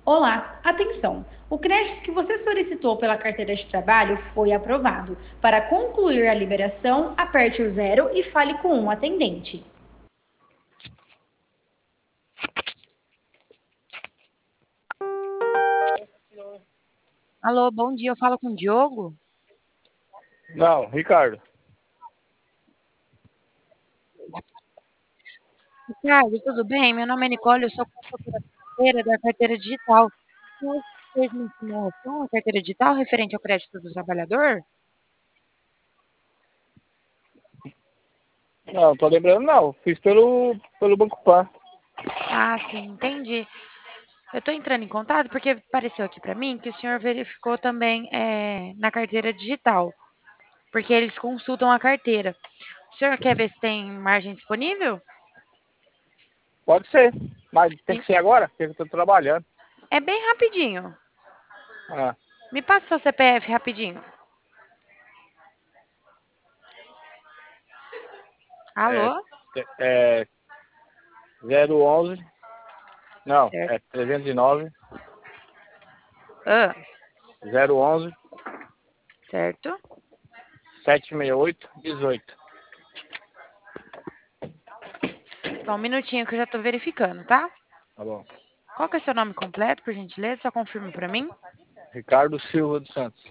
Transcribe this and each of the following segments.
Olá, atenção! O crédito que você solicitou pela carteira de trabalho foi aprovado. Para concluir a liberação, aperte o zero e fale com um atendente. Alô, bom dia, eu falo com o Diogo? Não, Ricardo. Ricardo, tudo bem? Meu nome é Nicole, eu sou consultora financeira da carteira digital. Você fez uma simulação, a carteira digital, referente ao crédito do trabalhador? Não, tô lembrando não. Fiz pelo Banco Pan. Ah, sim, entendi. Eu estou entrando em contato porque apareceu aqui para mim que o senhor verificou também na carteira digital, porque eles consultam a carteira. O senhor quer ver se tem margem disponível? Pode ser, mas tem E- que ser agora, porque eu tô trabalhando. É bem rapidinho. Ah, Me passa seu CPF rapidinho. é, Alô? é 011, não, Certo. é 309, Ah, 011, certo. 768, 18. Só um minutinho que eu já estou verificando, tá? Tá bom. Qual que é o seu nome completo, por gentileza? Só confirme para mim. Ricardo Silva dos Santos.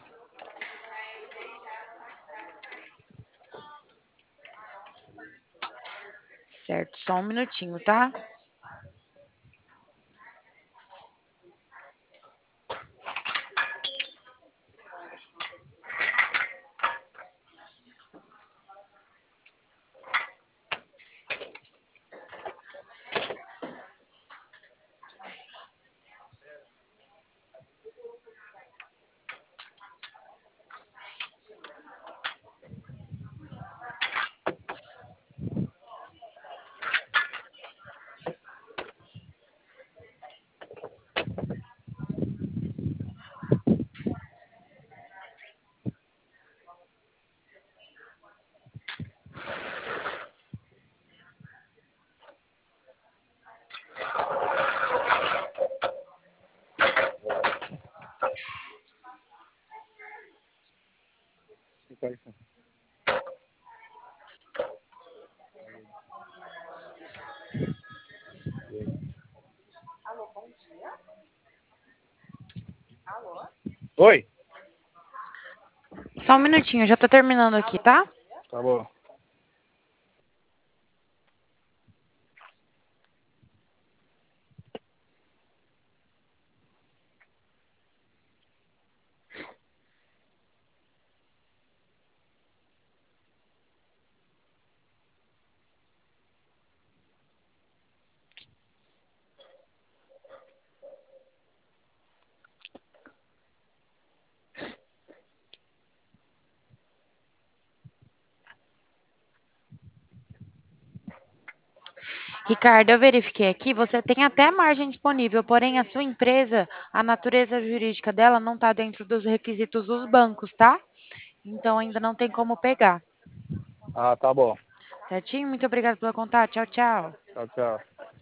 Certo, só um minutinho, tá? Oi? Só um minutinho, eu já tô terminando aqui, tá? Tá bom. Ricardo, eu verifiquei aqui, você tem até margem disponível, porém a sua empresa, a natureza jurídica dela não está dentro dos requisitos dos bancos, tá? Então ainda não tem como pegar. Ah, tá bom. Certinho? Muito obrigada pelo contato. Tchau, tchau. Tchau, tchau.